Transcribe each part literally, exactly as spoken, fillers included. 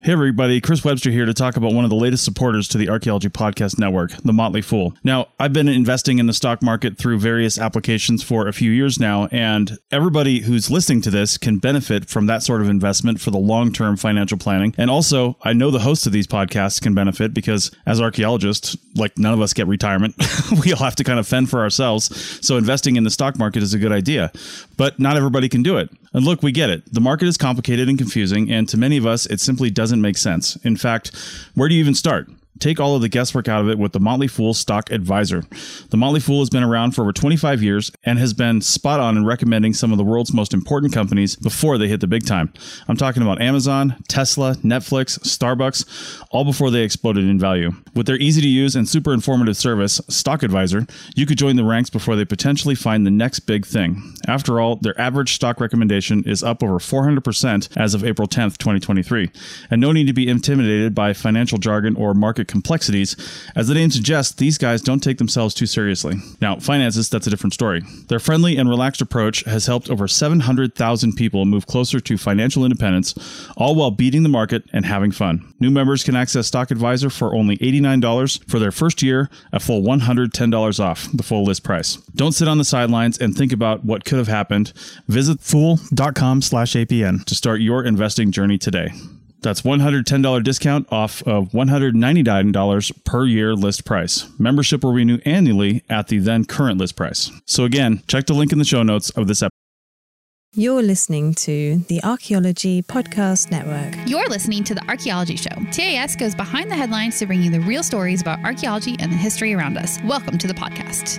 Hey everybody, Chris Webster here to talk about one of the latest supporters to the Archaeology Podcast Network, The Motley Fool. Now, I've been investing in the stock market through various applications for a few years now, and everybody who's listening to this can benefit from that sort of investment for the long-term financial planning. And also, I know the hosts of these podcasts can benefit because as archaeologists, like none of us get retirement, we all have to kind of fend for ourselves. So investing in the stock market is a good idea, but not everybody can do it. And look, we get it. The market is complicated and confusing, and to many of us, it simply doesn't make sense. In fact, where do you even start? Take all of the guesswork out of it with the Motley Fool Stock Advisor. The Motley Fool has been around for over twenty-five years and has been spot on in recommending some of the world's most important companies before they hit the big time. I'm talking about Amazon, Tesla, Netflix, Starbucks, all before they exploded in value. With their easy to use and super informative service, Stock Advisor, you could join the ranks before they potentially find the next big thing. After all, their average stock recommendation is up over four hundred percent as of April tenth, twenty twenty-three. And no need to be intimidated by financial jargon or market complexities. As the name suggests, these guys don't take themselves too seriously. Now, finances, that's a different story. Their friendly and relaxed approach has helped over seven hundred thousand people move closer to financial independence, all while beating the market and having fun. New members can access Stock Advisor for only eighty-nine dollars for their first year, a full one hundred ten dollars off the full list price. Don't sit on the sidelines and think about what could have happened. Visit fool.com slash APN to start your investing journey today. That's one hundred ten dollars discount off of one hundred ninety-nine dollars per year list price. Membership will renew annually at the then current list price. So again, check the link in the show notes of this episode. You're listening to the Archaeology Podcast Network. You're listening to The Archaeology Show. T A S goes behind the headlines to bring you the real stories about archaeology and the history around us. Welcome to the podcast.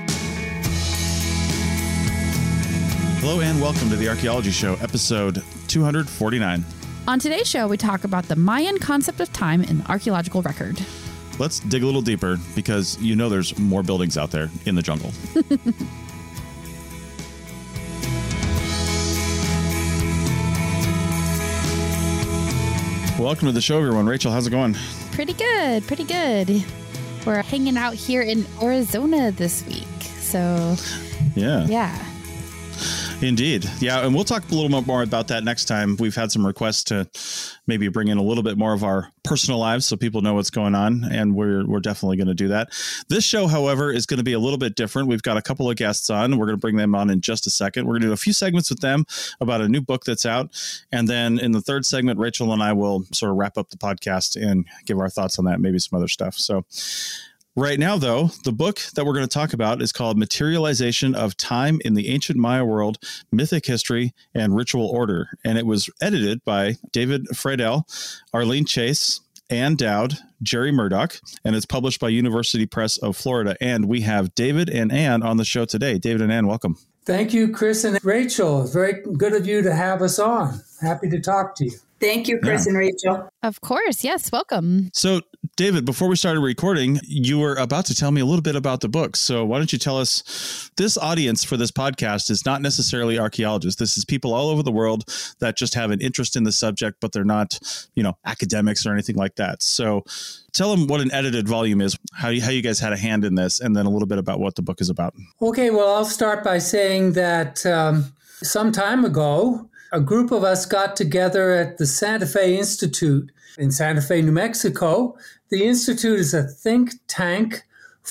Hello and welcome to the Archaeology Show, episode two hundred forty-nine. On today's show, we talk about the Mayan concept of time in the archaeological record. Let's dig a little deeper because you know there's more buildings out there in the jungle. Welcome to the show, everyone. Rachel, how's it going? Pretty good, pretty good. We're hanging out here in Arizona this week. So, yeah. Yeah. Indeed. Yeah, and we'll talk a little bit more about that next time. We've had some requests to maybe bring in a little bit more of our personal lives so people know what's going on, and we're we're definitely going to do that. This show, however, is going to be a little bit different. We've got a couple of guests on. We're going to bring them on in just a second. We're going to do a few segments with them about a new book that's out, and then in the third segment, Rachel and I will sort of wrap up the podcast and give our thoughts on that, maybe some other stuff. So right now, though, the book that we're going to talk about is called Materialization of Time in the Ancient Maya World, Mythic History and Ritual Order. And it was edited by David Friedel, Arlene Chase, Ann Dowd, Jerry Murdoch, and it's published by University Press of Florida. And we have David and Ann on the show today. David and Ann, welcome. Thank you, Chris and Rachel. It's very good of you to have us on. Happy to talk to you. Thank you, Chris yeah. and Rachel. Of course. Yes. Welcome. So, David, before we started recording, you were about to tell me a little bit about the book. So why don't you tell us, this audience for this podcast is not necessarily archaeologists. This is people all over the world that just have an interest in the subject, but they're not, you know, academics or anything like that. So tell them what an edited volume is, how you, how you guys had a hand in this, and then a little bit about what the book is about. Okay, well, I'll start by saying that um, some time ago, a group of us got together at the Santa Fe Institute in Santa Fe, New Mexico. The Institute is a think tank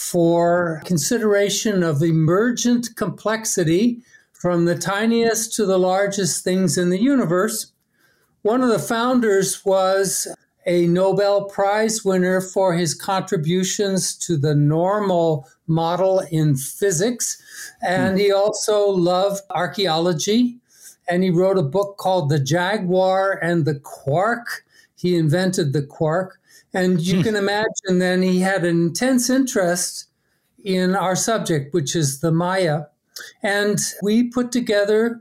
for consideration of emergent complexity from the tiniest to the largest things in the universe. One of the founders was a Nobel Prize winner for his contributions to the normal model in physics. And he also loved archaeology. And he wrote a book called The Jaguar and the Quark. He invented the quark. And you can imagine then he had an intense interest in our subject, which is the Maya. And we put together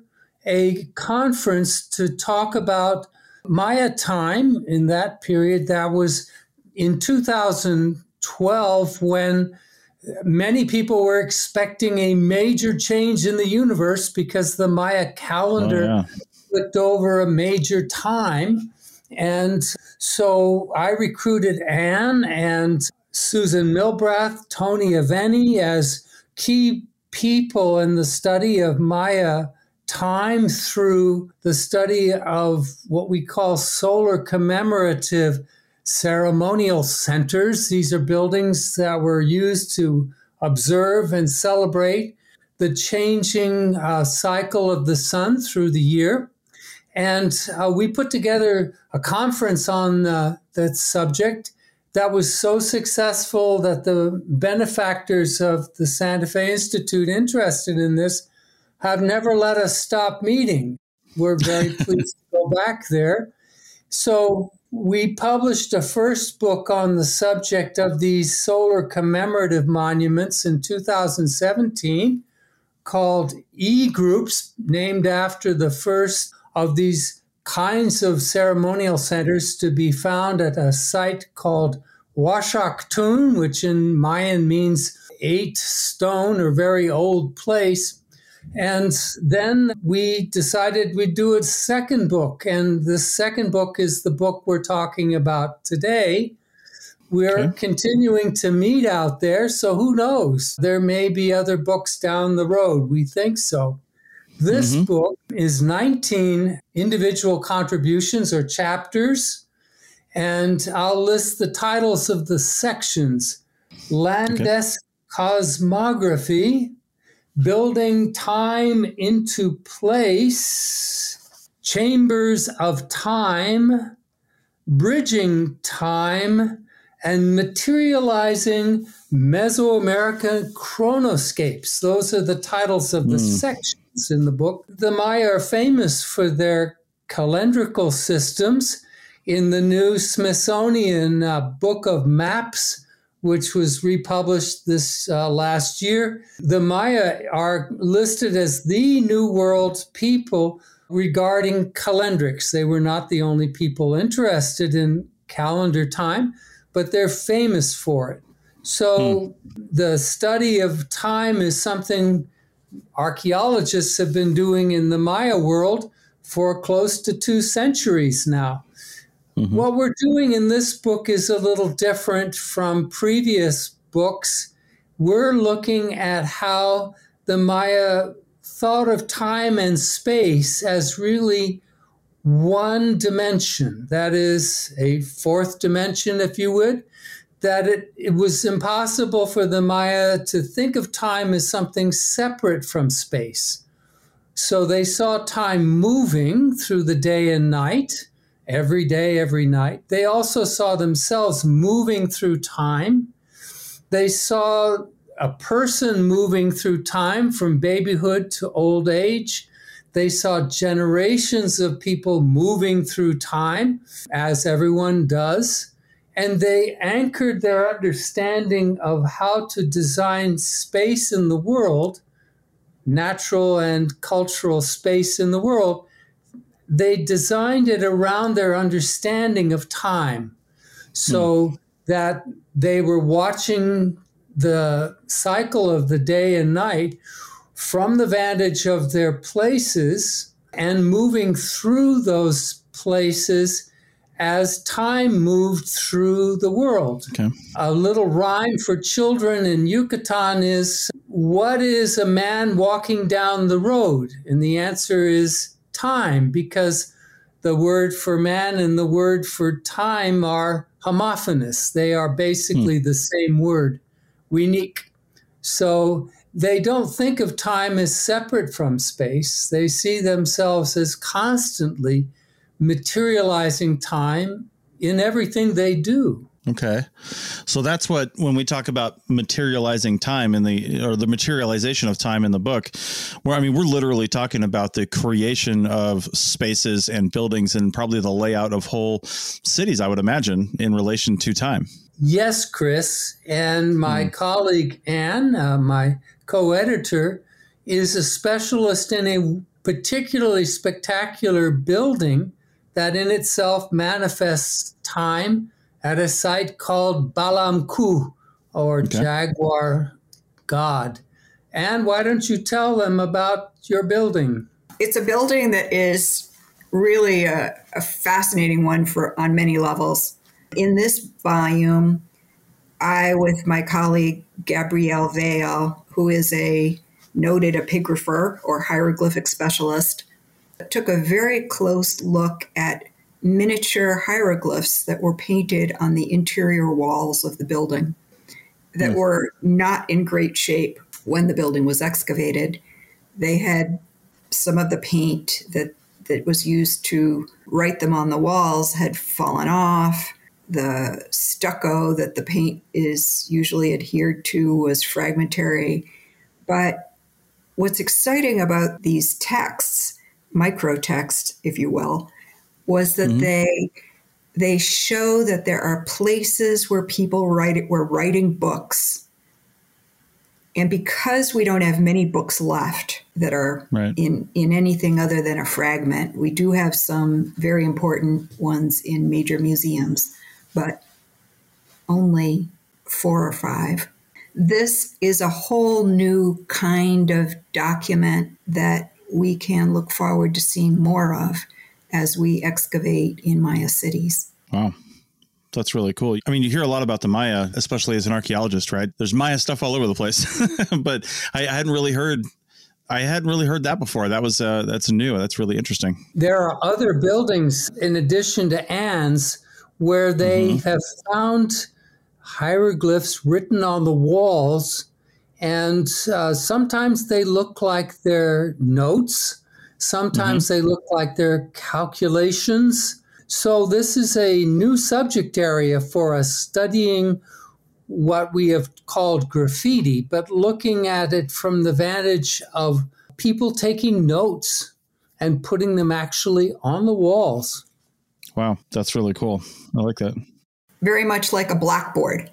a conference to talk about Maya time in that period. That was in two thousand twelve, when many people were expecting a major change in the universe because the Maya calendar oh, yeah. flipped over a major time. And so I recruited Ann and Susan Milbrath, Tony Aveni as key people in the study of Maya time through the study of what we call solar commemorative ceremonial centers. These are buildings that were used to observe and celebrate the changing uh, cycle of the sun through the year. And uh, we put together a conference on uh, that subject that was so successful that the benefactors of the Santa Fe Institute interested in this have never let us stop meeting. We're very pleased to go back there. So we published a first book on the subject of these solar commemorative monuments in two thousand seventeen called E-Groups, named after the first of these kinds of ceremonial centers to be found at a site called Huaxactun, which in Mayan means eight stone or very old place. And then we decided we'd do a second book. And the second book is the book we're talking about today. We're okay. continuing to meet out there, so who knows? There may be other books down the road. We think so. This mm-hmm. book is nineteen individual contributions or chapters, and I'll list the titles of the sections. Landes okay. Cosmography, Building Time into Place, Chambers of Time, Bridging Time, and Materializing Mesoamerican Chronoscapes. Those are the titles of the mm. sections in the book. The Maya are famous for their calendrical systems. In the new Smithsonian uh, Book of Maps, which was republished this uh, last year, the Maya are listed as the New World people regarding calendrics. They were not the only people interested in calendar time, but they're famous for it. So hmm. the study of time is something archaeologists have been doing in the Maya world for close to two centuries now. Mm-hmm. What we're doing in this book is a little different from previous books. We're looking at how the Maya thought of time and space as really one dimension, that is a fourth dimension, if you would, that it, it was impossible for the Maya to think of time as something separate from space. So they saw time moving through the day and night, every day, every night. They also saw themselves moving through time. They saw a person moving through time from babyhood to old age. They saw generations of people moving through time, as everyone does, and they anchored their understanding of how to design space in the world, natural and cultural space in the world. They designed it around their understanding of time, so hmm. that they were watching the cycle of the day and night from the vantage of their places and moving through those places as time moved through the world. Okay. A little rhyme for children in Yucatan is, what is a man walking down the road? And the answer is time, because the word for man and the word for time are homophonous. They are basically hmm. the same word, winik. So they don't think of time as separate from space. They see themselves as constantly materializing time in everything they do. Okay. So that's what, when we talk about materializing time in the, or the materialization of time in the book, where, I mean, we're literally talking about the creation of spaces and buildings and probably the layout of whole cities, I would imagine, in relation to time. Yes, Chris. And my mm. colleague, Anne, uh, my co-editor, is a specialist in a particularly spectacular building that in itself manifests time at a site called Balamku, or okay. Jaguar God. And why don't you tell them about your building? It's a building that is really a, a fascinating one for on many levels. In this volume, I, with my colleague Gabrielle Vale, who is a noted epigrapher or hieroglyphic specialist, took a very close look at miniature hieroglyphs that were painted on the interior walls of the building that mm. were not in great shape when the building was excavated. They had some of the paint that, that was used to write them on the walls had fallen off. The stucco that the paint is usually adhered to was fragmentary. But what's exciting about these texts, microtext, if you will, was that mm-hmm. they they show that there are places where people write were writing books. And because we don't have many books left that are right. in, in anything other than a fragment, we do have some very important ones in major museums, but only four or five. This is a whole new kind of document that we can look forward to seeing more of as we excavate in Maya cities. Wow. That's really cool. I mean, you hear a lot about the Maya, especially as an archaeologist, right? There's Maya stuff all over the place, but I, I hadn't really heard, I hadn't really heard that before. That was, uh, that's new. That's really interesting. There are other buildings in addition to Ann's where they mm-hmm. have found hieroglyphs written on the walls, and uh, sometimes they look like they're notes. Sometimes mm-hmm. they look like they're calculations. So this is a new subject area for us, studying what we have called graffiti, but looking at it from the vantage of people taking notes and putting them actually on the walls. Wow, that's really cool. I like that. Very much like a blackboard.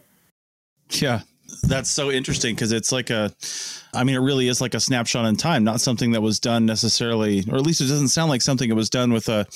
Yeah, that's so interesting because it's like a, I mean, it really is like a snapshot in time, not something that was done necessarily, or at least it doesn't sound like something that was done with a,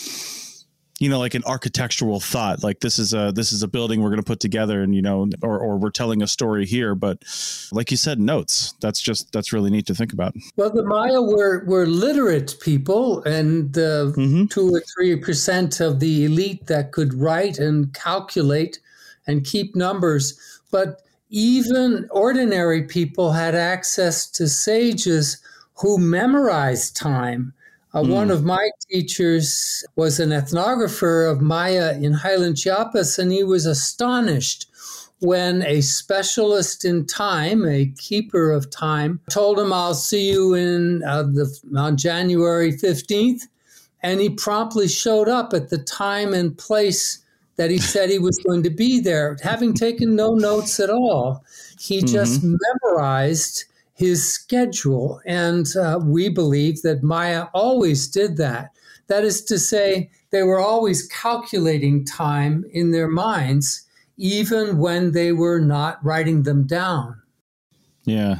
you know, like an architectural thought, like this is a, this is a building we're going to put together and, you know, or, or we're telling a story here. But like you said, notes, that's just, that's really neat to think about. Well, the Maya were, were literate people, and uh, mm-hmm. two or three percent of the elite that could write and calculate and keep numbers. But even ordinary people had access to sages who memorized time. Uh, mm. One of my teachers was an ethnographer of Maya in Highland Chiapas, and he was astonished when a specialist in time, a keeper of time, told him, "I'll see you in uh, the on January fifteenth," and he promptly showed up at the time and place that he said he was going to be there, having taken no notes at all. He mm-hmm. just memorized his schedule. And uh, we believe that Maya always did that. That is to say, they were always calculating time in their minds, even when they were not writing them down. Yeah.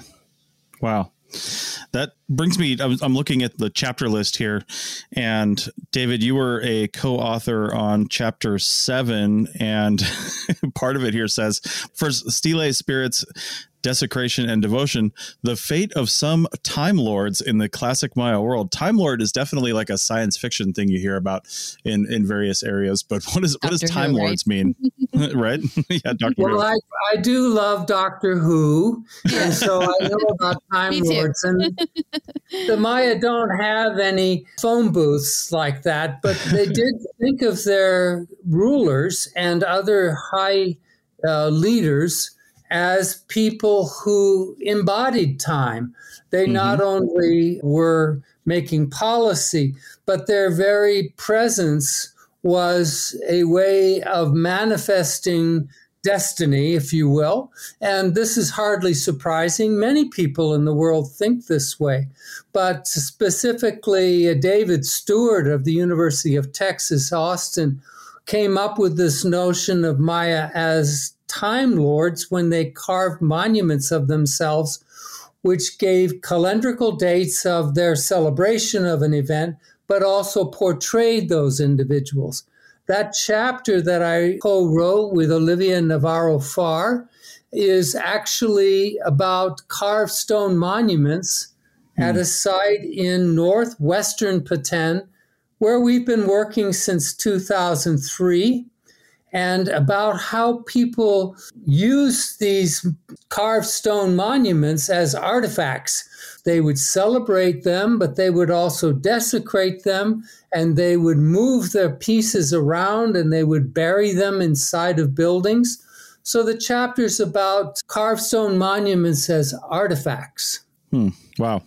Wow. That brings me, I'm looking at the chapter list here, and David, you were a co-author on chapter seven, and part of it here says, first, stelae spirits, desecration and devotion, the fate of some time lords in the classic Maya world. Time lord is definitely like a science fiction thing you hear about in, in various areas, but what is, what does time Who, lords right? mean? Right? Yeah, Doctor Well, Who. I, I do love Doctor Who, and so I know about time lords. And the Maya don't have any phone booths like that, but they did think of their rulers and other high uh, leaders as people who embodied time. They mm-hmm. not only were making policy, but their very presence was a way of manifesting destiny, if you will. And this is hardly surprising. Many people in the world think this way. But specifically, uh, David Stewart of the University of Texas, Austin, came up with this notion of Maya as time lords when they carved monuments of themselves, which gave calendrical dates of their celebration of an event, but also portrayed those individuals. That chapter that I co-wrote with Olivia Navarro-Farr is actually about carved stone monuments mm. at a site in northwestern Petén, where we've been working since two thousand three. and about how people use these carved stone monuments as artifacts. They would celebrate them, but they would also desecrate them, and they would move their pieces around, and they would bury them inside of buildings. So the chapter's about carved stone monuments as artifacts. Hmm. Wow.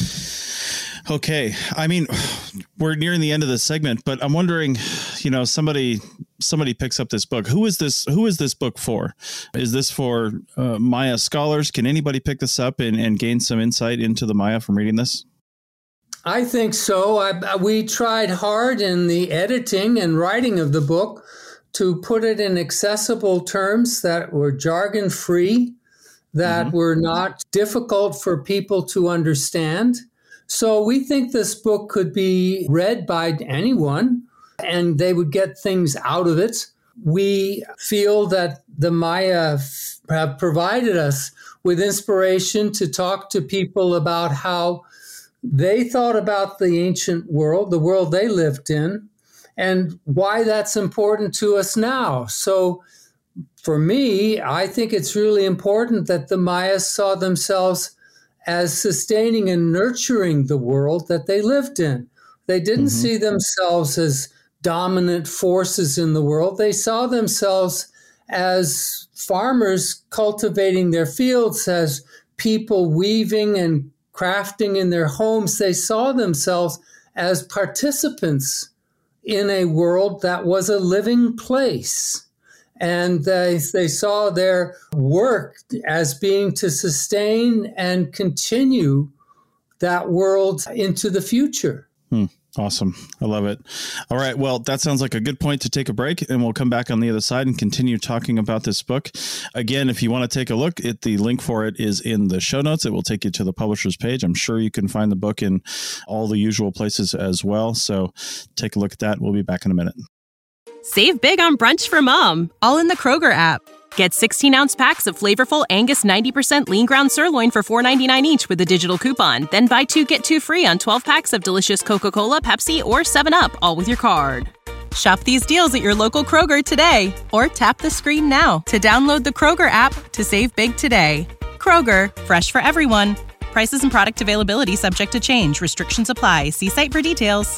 Okay. I mean, we're nearing the end of this segment, but I'm wondering, you know, somebody somebody picks up this book. Who is this? Who is this book for? Is this for uh, Maya scholars? Can anybody pick this up and, and gain some insight into the Maya from reading this? I think so. I, we tried hard in the editing and writing of the book to put it in accessible terms that were jargon-free, that mm-hmm. were not difficult for people to understand. So we think this book could be read by anyone, and they would get things out of it. We feel that the Maya f- have provided us with inspiration to talk to people about how they thought about the ancient world, the world they lived in, and why that's important to us now. So for me, I think it's really important that the Mayas saw themselves as sustaining and nurturing the world that they lived in. They didn't mm-hmm. see themselves as dominant forces in the world. They saw themselves as farmers cultivating their fields, as people weaving and crafting in their homes. They saw themselves as participants in a world that was a living place. And they, they saw their work as being to sustain and continue that world into the future. Hmm. Awesome. I love it. All right. Well, that sounds like a good point to take a break, and we'll come back on the other side and continue talking about this book. Again, if you want to take a look at the link for it is in the show notes. It will take you to the publisher's page. I'm sure you can find the book in all the usual places as well. So take a look at that. We'll be back in a minute. Save big on brunch for mom, all in the Kroger app. Get sixteen-ounce packs of flavorful Angus ninety percent lean ground sirloin for four ninety-nine each with a digital coupon. Then buy two, get two free on twelve packs of delicious Coca-Cola, Pepsi, or seven up, all with your card. Shop these deals at your local Kroger today, or tap the screen now to download the Kroger app to save big today. Kroger, fresh for everyone. Prices and product availability subject to change. Restrictions apply. See site for details.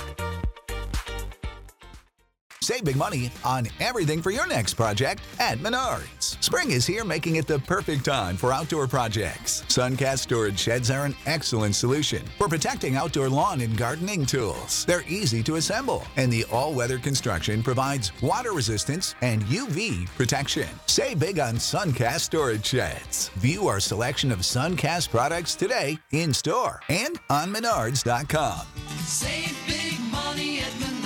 Save big money on everything for your next project at Menards. Spring is here, making it the perfect time for outdoor projects. Suncast storage sheds are an excellent solution for protecting outdoor lawn and gardening tools. They're easy to assemble, and the all-weather construction provides water resistance and U V protection. Save big on Suncast storage sheds. View our selection of Suncast products today in store and on Menards dot com. Save big money at Menards.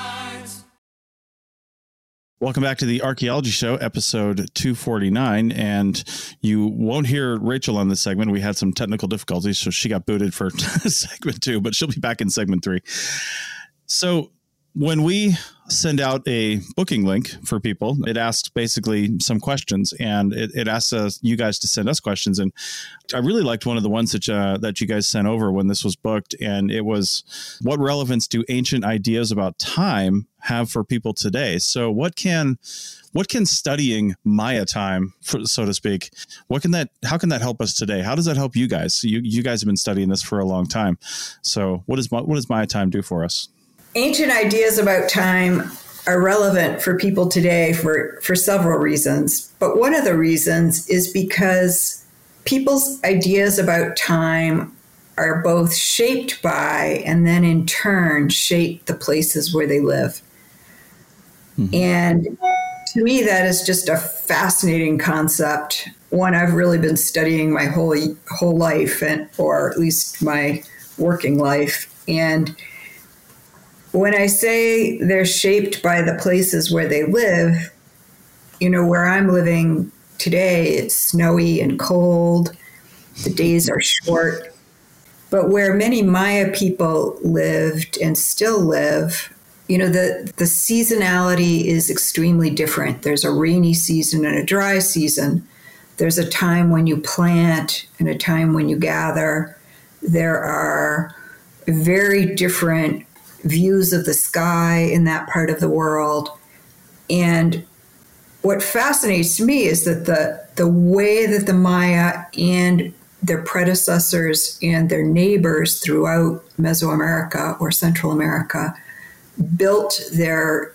Welcome back to the Archaeology Show, episode two forty-nine, and you won't hear Rachel on this segment. We had some technical difficulties, so she got booted for segment two, but she'll be back in segment three. So when we send out a booking link for people, it asks basically some questions, and it, it asks us, you guys to send us questions. And I really liked one of the ones that uh, that you guys sent over when this was booked, and it was, what relevance do ancient ideas about time have for people today? So what can what can studying Maya time, for, so to speak, what can that how can that help us today? How does that help you guys? You you guys have been studying this for a long time. So what does what does Maya time do for us? Ancient ideas about time are relevant for people today for, for several reasons. But one of the reasons is because people's ideas about time are both shaped by and then in turn shape the places where they live. Mm-hmm. And to me, that is just a fascinating concept, one I've really been studying my whole whole life, and or at least my working life. And when I say they're shaped by the places where they live, you know, where I'm living today, it's snowy and cold. The days are short. But where many Maya people lived and still live, you know, the, the seasonality is extremely different. There's a rainy season and a dry season. There's a time when you plant and a time when you gather. There are very different views of the sky in that part of the world. And what fascinates me is that the, the way that the Maya and their predecessors and their neighbors throughout Mesoamerica or Central America built their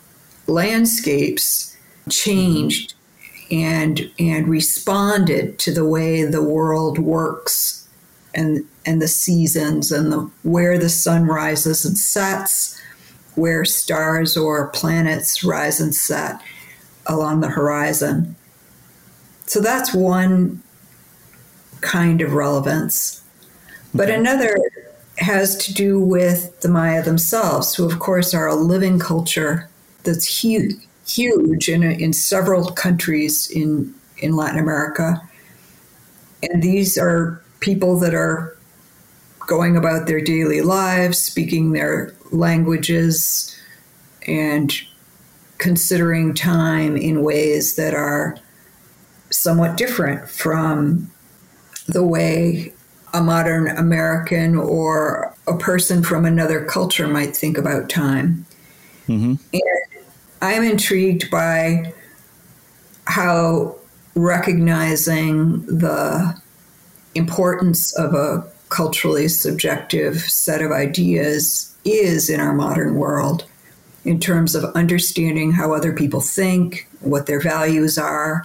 landscapes changed and and responded to the way the world works and and the seasons and the where the sun rises and sets, where stars or planets rise and set along the horizon. So that's one kind of relevance. But another has to do with the Maya themselves, who of course are a living culture that's huge, huge in, in several countries in, in Latin America. And these are people that are going about their daily lives, speaking their languages, and considering time in ways that are somewhat different from the way a modern American or a person from another culture might think about time. Mm-hmm. And I'm intrigued by how recognizing the importance of a culturally subjective set of ideas is in our modern world in terms of understanding how other people think, what their values are,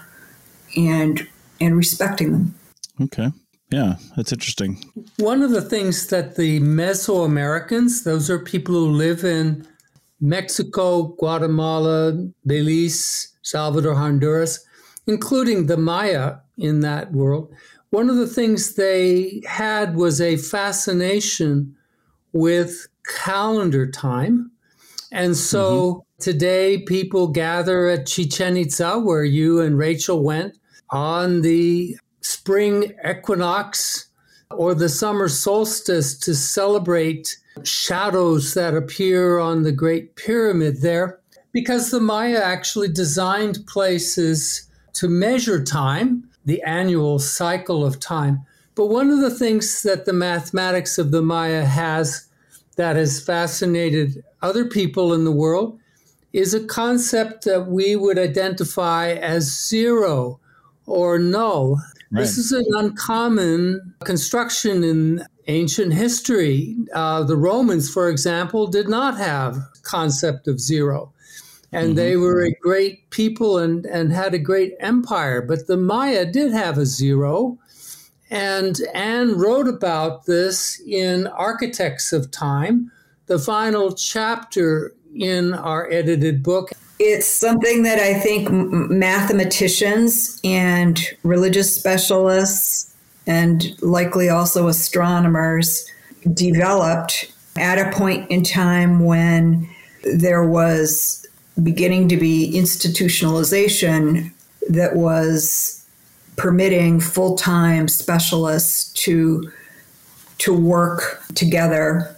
and and respecting them. Okay. Yeah, that's interesting. One of the things that the Mesoamericans, those are people who live in Mexico, Guatemala, Belize, Salvador, Honduras, including the Maya in that world, one of the things they had was a fascination with calendar time. And so mm-hmm. today people gather at Chichen Itza, where you and Rachel went, on the spring equinox or the summer solstice to celebrate shadows that appear on the Great Pyramid there, because the Maya actually designed places to measure time, the annual cycle of time. But one of the things that the mathematics of the Maya has that has fascinated other people in the world is a concept that we would identify as zero or null. Right. This is an uncommon construction in ancient history. Uh, the Romans, for example, did not have concept of zero. And mm-hmm. they were a great people and, and had a great empire. But the Maya did have a zero. And Anne wrote about this in Architects of Time, the final chapter in our edited book. It's something that I think mathematicians and religious specialists and likely also astronomers developed at a point in time when there was beginning to be institutionalization that was permitting full-time specialists to, to work together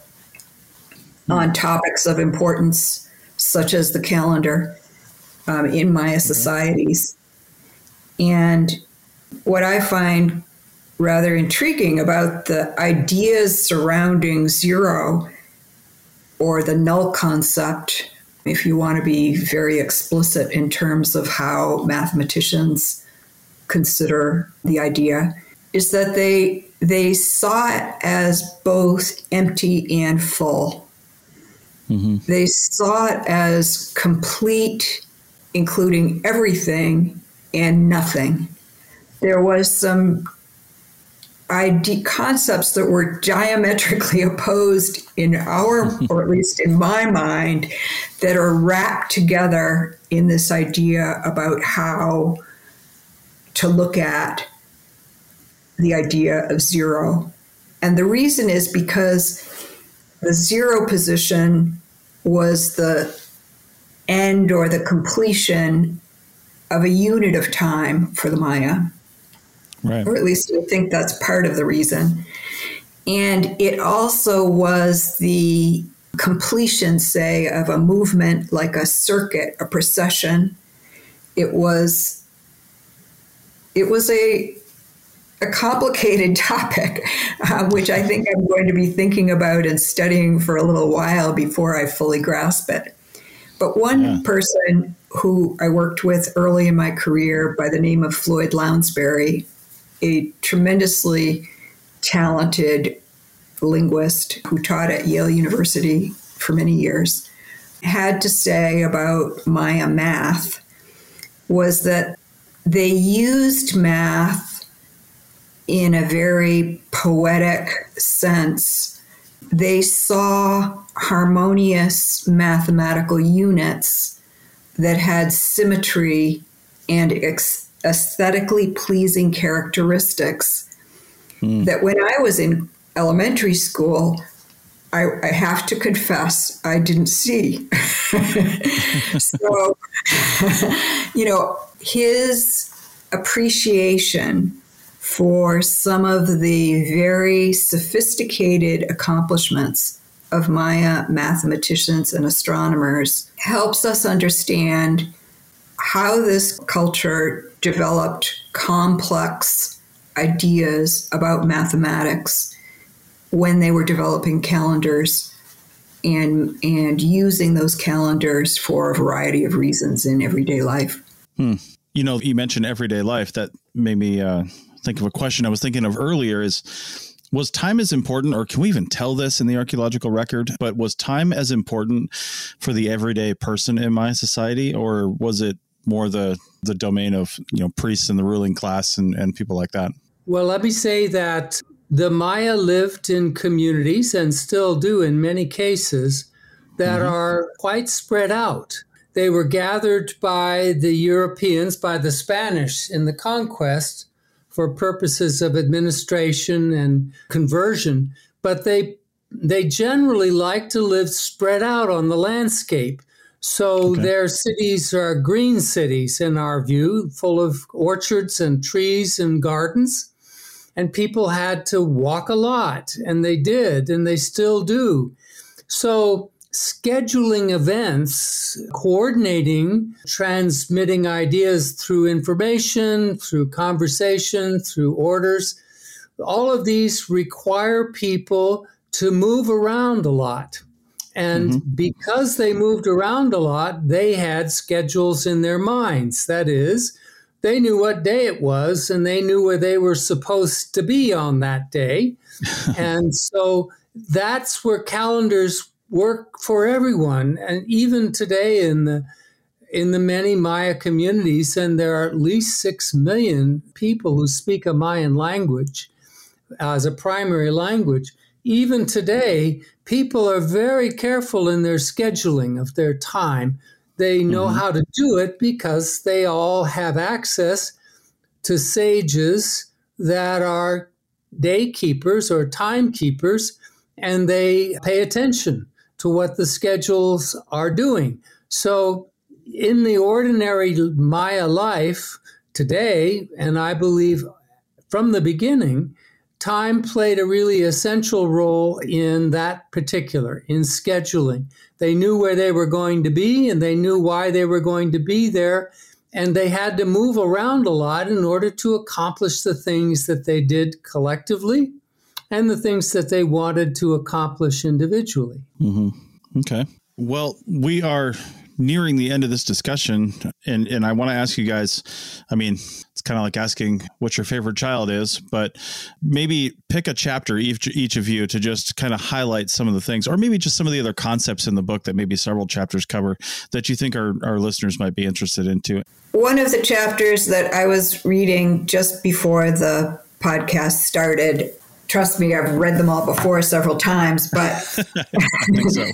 on topics of importance such as the calendar um, in Maya societies. And what I find rather intriguing about the ideas surrounding zero or the null concept, if you want to be very explicit in terms of how mathematicians consider the idea, is that they they saw it as both empty and full. Mm-hmm. They saw it as complete, including everything and nothing. There was some idea, concepts that were diametrically opposed in our, or at least in my mind, that are wrapped together in this idea about how to look at the idea of zero. And the reason is because the zero position was the end or the completion of a unit of time for the Maya. Right. Or at least I think that's part of the reason. And it also was the completion, say, of a movement like a circuit, a procession. It was, it was a a complicated topic, uh, which I think I'm going to be thinking about and studying for a little while before I fully grasp it. But one yeah. person who I worked with early in my career by the name of Floyd Lounsbury, a tremendously talented linguist who taught at Yale University for many years, had to say about Maya math was that they used math in a very poetic sense. They saw harmonious mathematical units that had symmetry and ex- aesthetically pleasing characteristics mm. that when I was in elementary school, I, I have to confess, I didn't see. So, you know, his appreciation for some of the very sophisticated accomplishments of Maya mathematicians and astronomers helps us understand how this culture developed complex ideas about mathematics when they were developing calendars and and using those calendars for a variety of reasons in everyday life. Hmm. You know, you mentioned everyday life. That made me uh, think of a question I was thinking of earlier is, was time as important, or can we even tell this in the archaeological record, but was time as important for the everyday person in Maya society, or was it more the, the domain of, you know, priests and the ruling class and, and people like that? Well, let me say that the Maya lived in communities, and still do in many cases, that mm-hmm. are quite spread out. They were gathered by the Europeans, by the Spanish in the conquest for purposes of administration and conversion, but they they generally like to live spread out on the landscape. So okay. Their cities are green cities in our view, full of orchards and trees and gardens. And people had to walk a lot, and they did, and they still do. So scheduling events, coordinating, transmitting ideas through information, through conversation, through orders, all of these require people to move around a lot. And mm-hmm. because they moved around a lot, they had schedules in their minds. That is, they knew what day it was, and they knew where they were supposed to be on that day. And so that's where calendars work for everyone. And even today in the in the many Maya communities, and there are at least six million people who speak a Mayan language as a primary language, even today, people are very careful in their scheduling of their time. They know mm-hmm. how to do it because they all have access to sages that are day keepers or timekeepers, and they pay attention to what the schedules are doing. So in the ordinary Maya life today, and I believe from the beginning, time played a really essential role in that particular, in scheduling. They knew where they were going to be, and they knew why they were going to be there, and they had to move around a lot in order to accomplish the things that they did collectively and the things that they wanted to accomplish individually. Mm-hmm. Okay. Well, we are nearing the end of this discussion, and, and I want to ask you guys, I mean, it's kind of like asking what your favorite child is, but maybe pick a chapter, each, each of you, to just kind of highlight some of the things, or maybe just some of the other concepts in the book that maybe several chapters cover that you think our, our listeners might be interested into. One of the chapters that I was reading just before the podcast started, trust me, I've read them all before several times, but I think so.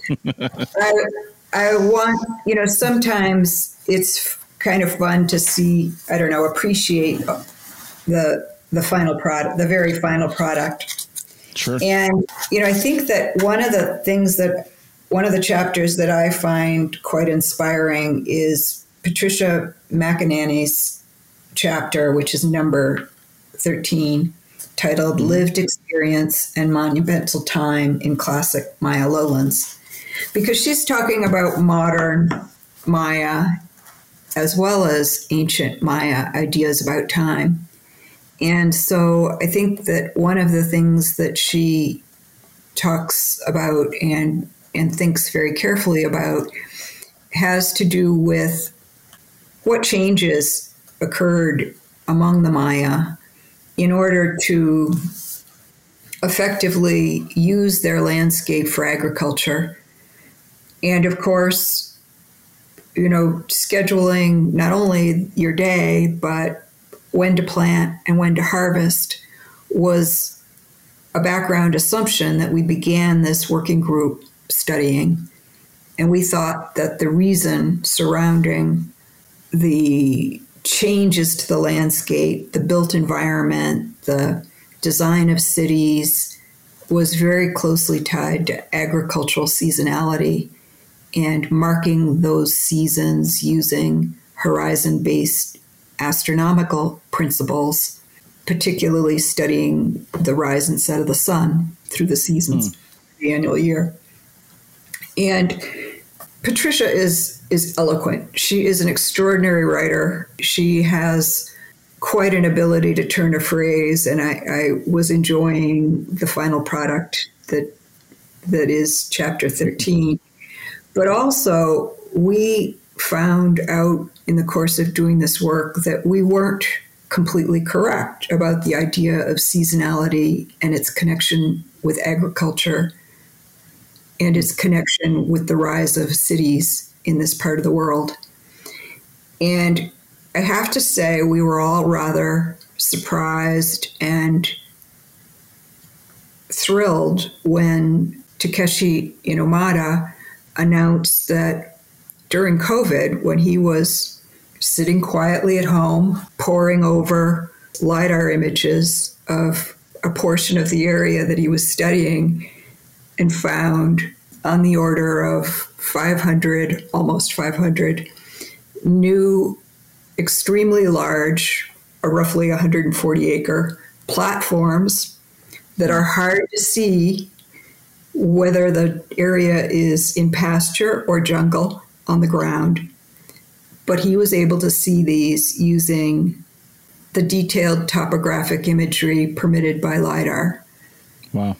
I, I want, you know, sometimes it's kind of fun to see, I don't know, appreciate the the final product, the very final product. Sure. And, you know, I think that one of the things that, one of the chapters that I find quite inspiring is Patricia McEnany's chapter, which is number thirteen, titled mm-hmm. Lived Experience and Monumental Time in Classic Maya Lowlands. Because she's talking about modern Maya as well as ancient Maya ideas about time. And so I think that one of the things that she talks about and, and thinks very carefully about has to do with what changes occurred among the Maya in order to effectively use their landscape for agriculture. And of course, you know, scheduling not only your day, but when to plant and when to harvest was a background assumption that we began this working group studying. And we thought that the reason surrounding the changes to the landscape, the built environment, the design of cities was very closely tied to agricultural seasonality and marking those seasons using horizon-based astronomical principles, particularly studying the rise and set of the sun through the seasons, mm. the annual year. And Patricia is is eloquent. She is an extraordinary writer. She has quite an ability to turn a phrase, and I, I was enjoying the final product that that is chapter thirteen. But also, we found out in the course of doing this work that we weren't completely correct about the idea of seasonality and its connection with agriculture and its connection with the rise of cities in this part of the world. And I have to say, we were all rather surprised and thrilled when Takeshi Inomata announced that during COVID, when he was sitting quietly at home, poring over LiDAR images of a portion of the area that he was studying, and found on the order of five hundred, almost five hundred, new, extremely large, or roughly one hundred forty acre platforms that are hard to see whether the area is in pasture or jungle on the ground. But he was able to see these using the detailed topographic imagery permitted by LiDAR. Wow.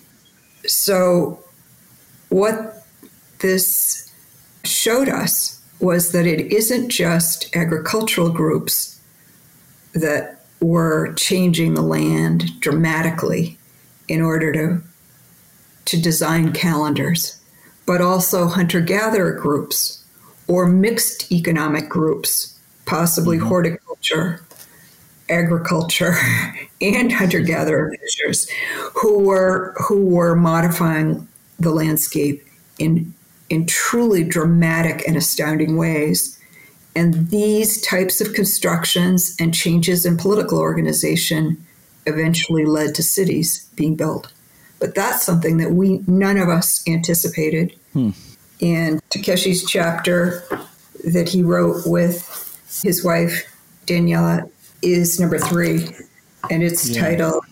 So what this showed us was that it isn't just agricultural groups that were changing the land dramatically in order to, to design calendars, but also hunter-gatherer groups or mixed economic groups, possibly mm-hmm. horticulture, agriculture, and hunter-gatherer fishers, who were who were modifying the landscape in in truly dramatic and astounding ways. And these types of constructions and changes in political organization eventually led to cities being built. But that's something that we none of us anticipated. Hmm. And Takeshi's chapter that he wrote with his wife, Daniela, is number three. And it's yeah. titled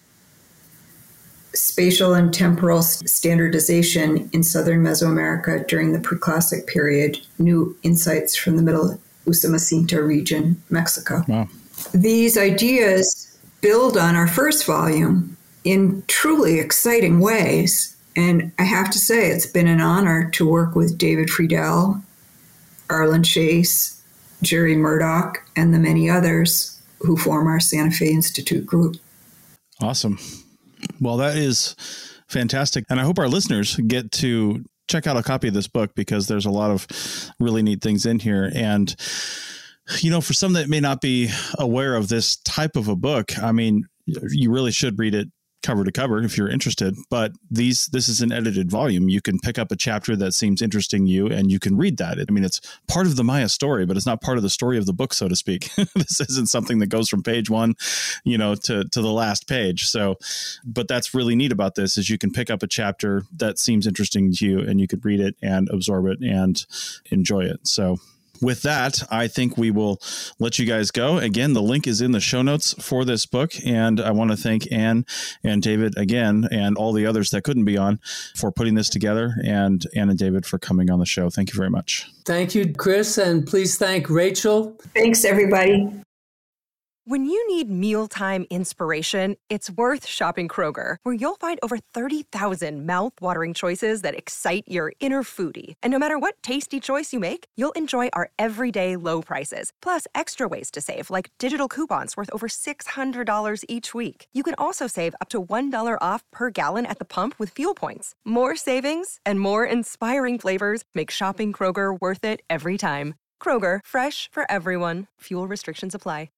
Spatial and Temporal Standardization in Southern Mesoamerica During the Preclassic Period, New Insights from the Middle Usumacinta Region, Mexico. Wow. These ideas build on our first volume in truly exciting ways. And I have to say, it's been an honor to work with David Friedel, Arlen Chase, Jerry Murdoch, and the many others who form our Santa Fe Institute group. Awesome. Well, that is fantastic. And I hope our listeners get to check out a copy of this book, because there's a lot of really neat things in here. And, you know, for some that may not be aware of this type of a book, I mean, you really should read it cover to cover if you're interested. But these this is an edited volume. You can pick up a chapter that seems interesting to you and you can read that. I mean, it's part of the Maya story, but it's not part of the story of the book, so to speak. This isn't something that goes from page one, you know, to, to the last page. So, but that's really neat about this is you can pick up a chapter that seems interesting to you and you could read it and absorb it and enjoy it. So with that, I think we will let you guys go. Again, the link is in the show notes for this book. And I want to thank Anne and David again, and all the others that couldn't be on, for putting this together, and Anne and David for coming on the show. Thank you very much. Thank you, Chris. And please thank Rachel. Thanks, everybody. When you need mealtime inspiration, it's worth shopping Kroger, where you'll find over thirty thousand mouth-watering choices that excite your inner foodie. And no matter what tasty choice you make, you'll enjoy our everyday low prices, plus extra ways to save, like digital coupons worth over six hundred dollars each week. You can also save up to one dollar off per gallon at the pump with fuel points. More savings and more inspiring flavors make shopping Kroger worth it every time. Kroger, fresh for everyone. Fuel restrictions apply.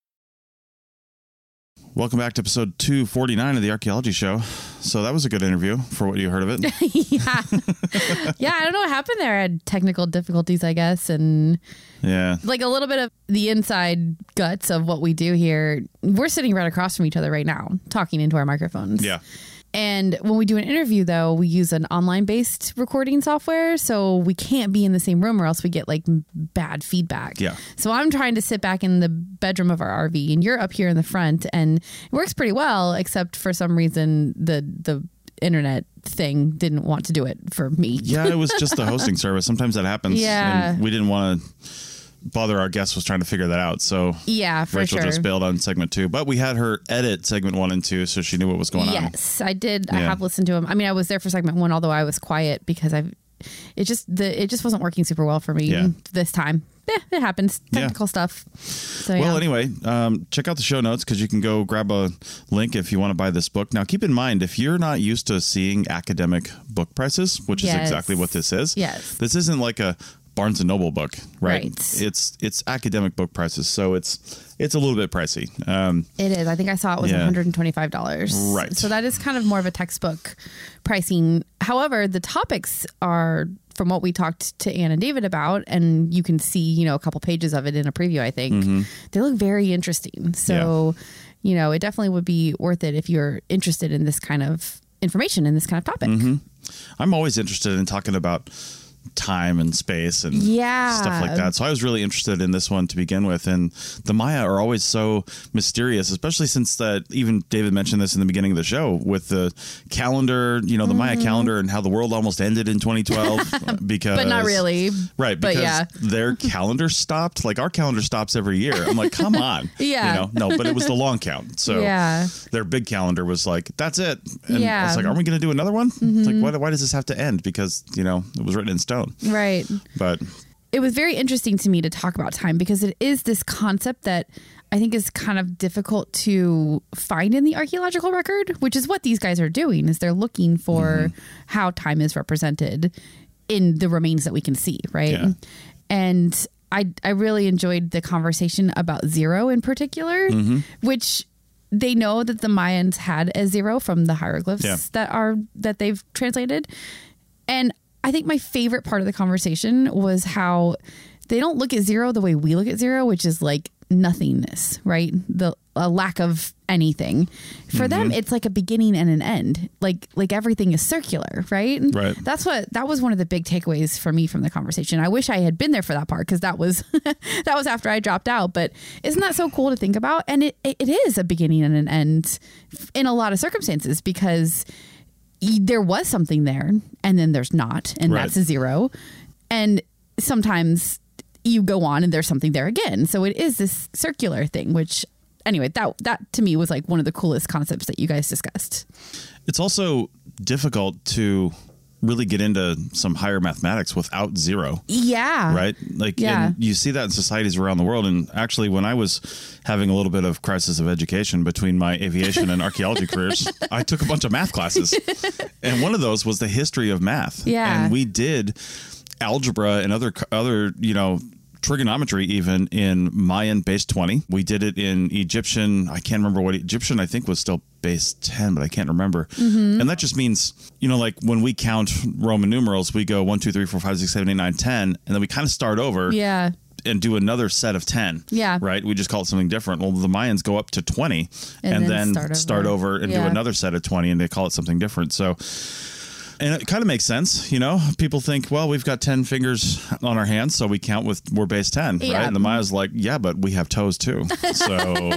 Welcome back to episode two forty-nine of the Archaeology Show. So that was a good interview for what you heard of it. yeah. Yeah, I don't know what happened there. I had technical difficulties, I guess. And yeah, like a little bit of the inside guts of what we do here. We're sitting right across from each other right now, talking into our microphones. Yeah. And when we do an interview, though, we use an online-based recording software, so we can't be in the same room or else we get, like, bad feedback. Yeah. So I'm trying to sit back in the bedroom of our R V, and you're up here in the front, and it works pretty well, except for some reason the the internet thing didn't want to do it for me. Yeah, it was just the hosting service. Sometimes that happens. Yeah. And we didn't want to bother our guest was trying to figure that out. So yeah, for Rachel sure. just bailed on segment two, but we had her edit segment one and two, so she knew what was going yes, on. Yes, I did. Yeah. I have listened to him. I mean, I was there for segment one, although I was quiet because I've it just the it just wasn't working super well for me yeah. this time. Yeah, it happens. Technical yeah. stuff. So, well, yeah. anyway, um, check out the show notes because you can go grab a link if you want to buy this book. Now, keep in mind, if you're not used to seeing academic book prices, which yes. is exactly what this is, yes. this isn't like a Barnes and Noble book, right? right? It's it's academic book prices, so it's it's a little bit pricey. Um, it is. I think I saw it was yeah. one hundred twenty-five dollars. Right. So that is kind of more of a textbook pricing. However, the topics are, from what we talked to Ann and David about, and you can see, you know, a couple pages of it in a preview, I think, mm-hmm. they look very interesting. So, yeah. you know, it definitely would be worth it if you're interested in this kind of information and this kind of topic. Mm-hmm. I'm always interested in talking about time and space and yeah. stuff like that. So I was really interested in this one to begin with. And the Maya are always so mysterious, especially since that even David mentioned this in the beginning of the show with the calendar, you know, the mm-hmm. Maya calendar and how the world almost ended in twenty twelve because but not really. Right. Because but yeah. their calendar stopped. Like our calendar stops every year. I'm like, come on. yeah. You know, no, but it was the long count. So yeah. their big calendar was like, that's it. And yeah. I was like, are we going to do another one? Mm-hmm. It's like, why, why does this have to end? Because, you know, it was written in stone. Right. But it was very interesting to me to talk about time because it is this concept that I think is kind of difficult to find in the archaeological record, which is what these guys are doing, is they're looking for mm-hmm. how time is represented in the remains that we can see, right? Yeah. And I I really enjoyed the conversation about zero in particular, mm-hmm. which they know that the Mayans had a zero from the hieroglyphs yeah. that are that they've translated. And I think my favorite part of the conversation was how they don't look at zero the way we look at zero, which is like nothingness, right? The a lack of anything. For mm-hmm. them, it's like a beginning and an end. Like like everything is circular, right? Right. That's what that was one of the big takeaways for me from the conversation. I wish I had been there for that part because that was that was after I dropped out. But isn't that so cool to think about? And it it is a beginning and an end in a lot of circumstances because there was something there and then there's not, and right. that's a zero. And sometimes you go on and there's something there again. So it is this circular thing, which anyway, that that to me was like one of the coolest concepts that you guys discussed. It's also difficult to really get into some higher mathematics without zero. Yeah. Right? Like, yeah. and you see that in societies around the world. And actually, when I was having a little bit of crisis of education between my aviation and archaeology careers, I took a bunch of math classes. And one of those was the history of math. Yeah. And we did algebra and other, other, you know, trigonometry even in Mayan base twenty. We did it in Egyptian. I can't remember what Egyptian I think was still base ten, but I can't remember. Mm-hmm. And that just means, you know, like when we count Roman numerals, we go one, two, three, four, five, six, seven, eight, nine, ten, and then we kind of start over. Yeah. And do another set of ten. Yeah. Right? We just call it something different. Well, the Mayans go up to twenty and, and then, then start over, start over and yeah. do another set of twenty, and they call it something different. So, and it kind of makes sense, you know. People think, well, we've got ten fingers on our hands, so we count with we're base ten, yeah. right? And the Maya's like, yeah, but we have toes too, so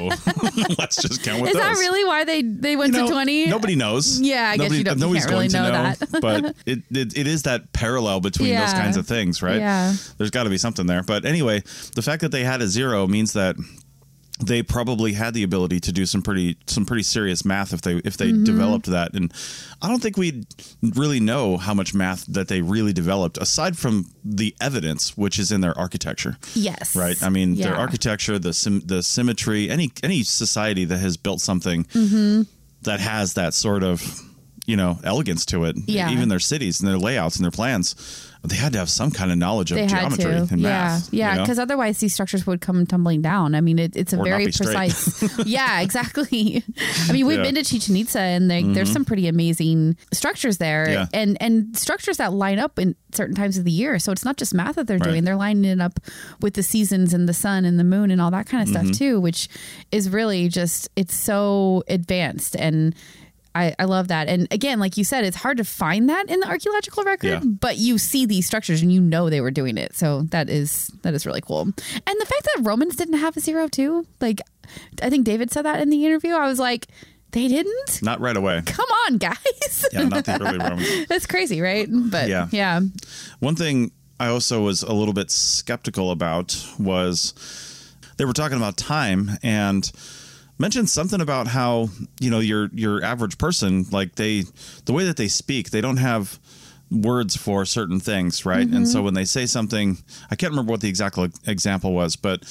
let's just count with Is those. Is that really why they, they went you know, to twenty? Nobody knows. Yeah, I nobody, guess you, don't, you can't really know, know that. But it, it it is that parallel between yeah. those kinds of things, right? Yeah. There's got to be something there. But anyway, the fact that they had a zero means that they probably had the ability to do some pretty some pretty serious math if they if they mm-hmm. developed that. And I don't think we really know how much math that they really developed aside from the evidence, which is in their architecture. Yes. Right. I mean, yeah. their architecture, the sim- the symmetry, any any society that has built something mm-hmm. that has that sort of, you know, elegance to it, yeah. even their cities and their layouts and their plans, they had to have some kind of knowledge of they geometry had to. and yeah. math. Yeah, because you know? otherwise these structures would come tumbling down. I mean, it, it's a Or very not be straight. precise. Yeah, exactly. I mean, we've Yeah. been to Chichen Itza, and they, Mhm. there's some pretty amazing structures there, Yeah. and and structures that line up in certain times of the year. So it's not just math that they're Right. doing; they're lining it up with the seasons and the sun and the moon and all that kind of stuff Mhm. too, which is really just it's so advanced and. I, I love that. And again, like you said, it's hard to find that in the archaeological record, Yeah. but you see these structures and you know they were doing it. So that is that is really cool. And the fact that Romans didn't have a zero too, like I think David said that in the interview. I was like, they didn't? Not right away. Come on, guys. Yeah, not the early Romans. That's crazy, right? But Yeah. yeah. One thing I also was a little bit skeptical about was they were talking about time and mentioned something about how, you know, your your average person, like they the way that they speak, they don't have words for certain things, right? Mm-hmm. And so when they say something, I can't remember what the exact example was, but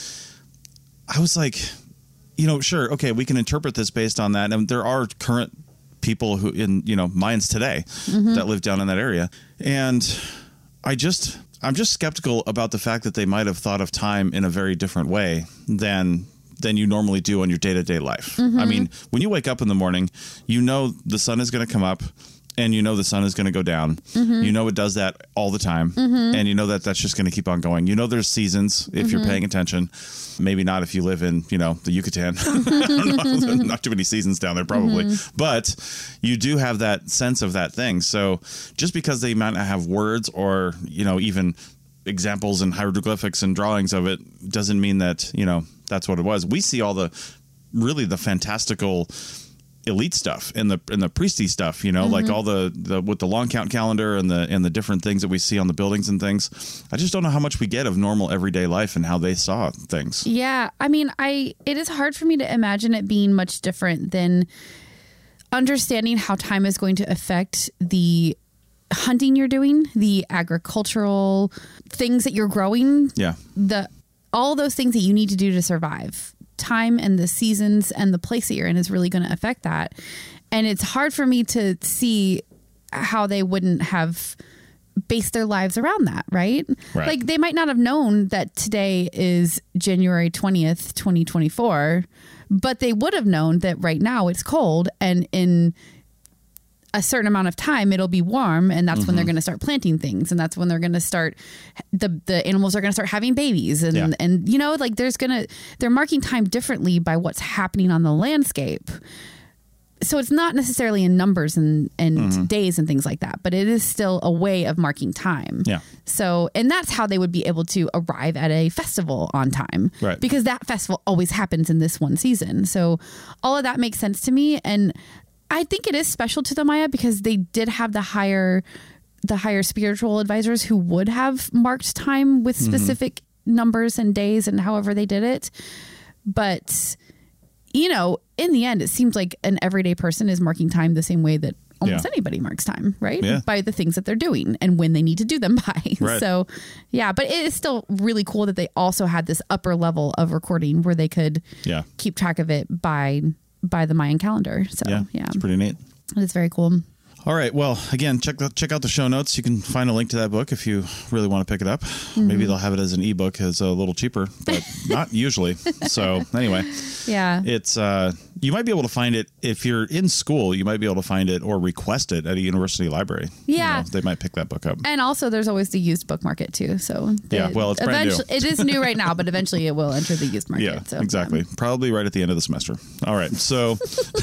I was like, you know, sure, okay, we can interpret this based on that. And there are current people who in, you know, Mayans today Mm-hmm. that live down in that area. And I just I'm just skeptical about the fact that they might have thought of time in a very different way than than you normally do on your day-to-day life. Mm-hmm. I mean, when you wake up in the morning, you know the sun is going to come up and you know the sun is going to go down. Mm-hmm. You know it does that all the time. Mhm. And you know that that's just going to keep on going. You know there's seasons if you're Mhm. paying attention. Maybe not if you live in, you know, the Yucatan. I don't know. Not too many seasons down there probably. Mhm. But you do have that sense of that thing. So just because they might not have words or, you know, even examples and hieroglyphics and drawings of it doesn't mean that, you know, that's what it was. We see all the really the fantastical elite stuff and the and the priesty stuff, you know, Mm-hmm. like all the, the with the long count calendar and the and the different things that we see on the buildings and things. I just don't know how much we get of normal everyday life and how they saw things. Yeah. I mean, I it is hard for me to imagine it being much different than understanding how time is going to affect the hunting you're doing, the agricultural things that you're growing, Yeah. the all those things that you need to do to survive. Time and the seasons and the place that you're in is really going to affect that. And it's hard for me to see how they wouldn't have based their lives around that, right? Right. Like they might not have known that today is January twentieth, twenty twenty-four, but they would have known that right now it's cold and in a certain amount of time it'll be warm, and that's when they're going to start planting things, and that's when they're going to start the the animals are going to start having babies, and Yeah. and you know, like there's gonna they're marking time differently by what's happening on the landscape. So it's not necessarily in numbers and and Mhm. days and things like that, but it is still a way of marking time. Yeah. So, and that's how they would be able to arrive at a festival on time. Right. Because that festival always happens in this one season. So all of that makes sense to me. And I think it is special to the Maya because they did have the higher, the higher spiritual advisors who would have marked time with specific mm-hmm. numbers and days and however they did it. But, you know, in the end, it seems like an everyday person is marking time the same way that almost Yeah. anybody marks time, right? Yeah. By the things that they're doing and when they need to do them by. Right. So, yeah, but it is still really cool that they also had this upper level of recording where they could Yeah. keep track of it by by the Mayan calendar. So, Yeah. yeah, It's pretty neat. it's very cool. All right. Well, again, check the, check out the show notes. You can find a link to that book if you really want to pick it up. Mm-hmm. Maybe they'll have it as an ebook, as a little cheaper, but not usually. So anyway, Yeah. it's uh, you might be able to find it if you're in school. You might be able to find it or request it at a university library. You Yeah. know, they might pick that book up. And also, there's always the used book market too. So Yeah, well, it's brand new. eventually, it is new right now, but eventually it will enter the used market. Yeah, so, exactly. Probably right at the end of the semester. All right. So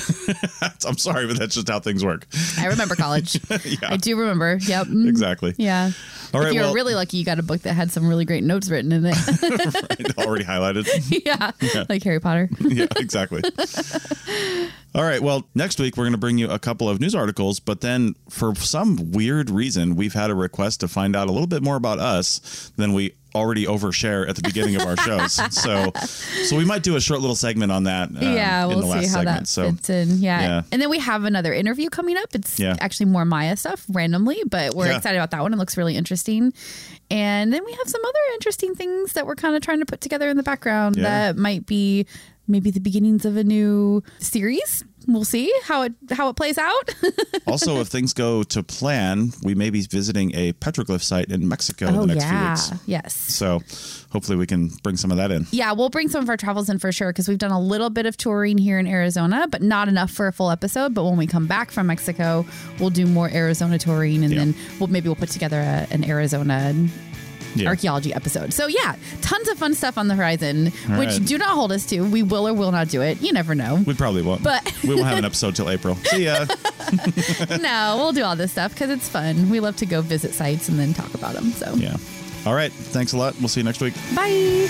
I'm sorry, but that's just how things work. I remember college. Yeah. I do remember. Yep. Mm. Exactly. Yeah. All right. If you were well, really lucky, you got a book that had some really great notes written in it. right, already highlighted. yeah. Like Harry Potter. Yeah, exactly. All right. Well, next week, we're going to bring you a couple of news articles. But then for some weird reason, we've had a request to find out a little bit more about us than we already overshare at the beginning of our shows. So so we might do a short little segment on that. Um, yeah, we'll in the last see how segment. that So, fits in. Yeah. yeah. And then we have another interview coming up. It's Yeah. actually more Maya stuff randomly, but we're Yeah. excited about that one. It looks really interesting. And then we have some other interesting things that we're kind of trying to put together in the background Yeah. that might be maybe the beginnings of a new series. We'll see how it how it plays out. Also, if things go to plan, we may be visiting a petroglyph site in Mexico oh, the next yeah. few weeks. Yes. So hopefully we can bring some of that in. Yeah, we'll bring some of our travels in for sure because we've done a little bit of touring here in Arizona, but not enough for a full episode. But when we come back from Mexico, we'll do more Arizona touring, and Yeah. then we'll maybe we'll put together a, an Arizona Yeah. archaeology episode. So yeah, tons of fun stuff on the horizon, All which right. do not hold us to. We will or will not do it. You never know. We probably won't. But- we won't have an episode till April. See ya. No, we'll do all this stuff because it's fun. We love to go visit sites and then talk about them. So Yeah. All right. Thanks a lot. We'll see you next week. bye.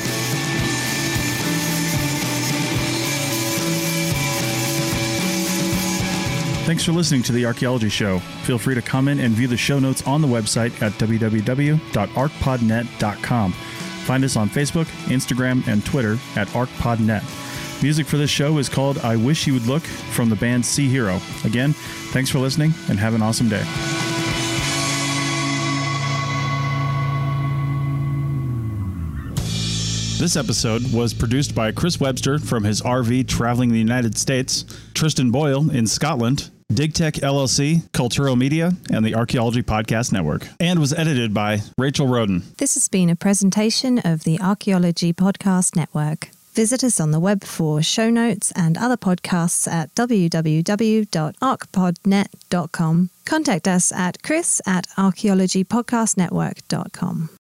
Thanks for listening to The Archaeology Show. Feel free to comment and view the show notes on the website at w w w dot arc pod net dot com. Find us on Facebook, Instagram, and Twitter at ArcPodNet. Music for this show is called I Wish You Would Look from the band Sea Hero. Again, thanks for listening and have an awesome day. This episode was produced by Chris Webster from his R V traveling the United States, Tristan Boyle in Scotland, DigTech L L C, Culturo Media, and the Archaeology Podcast Network, and was edited by Rachel Roden. This has been a presentation of the Archaeology Podcast Network. Visit us on the web for show notes and other podcasts at w w w dot arc pod net dot com. Contact us at chris at archaeology podcast network dot com.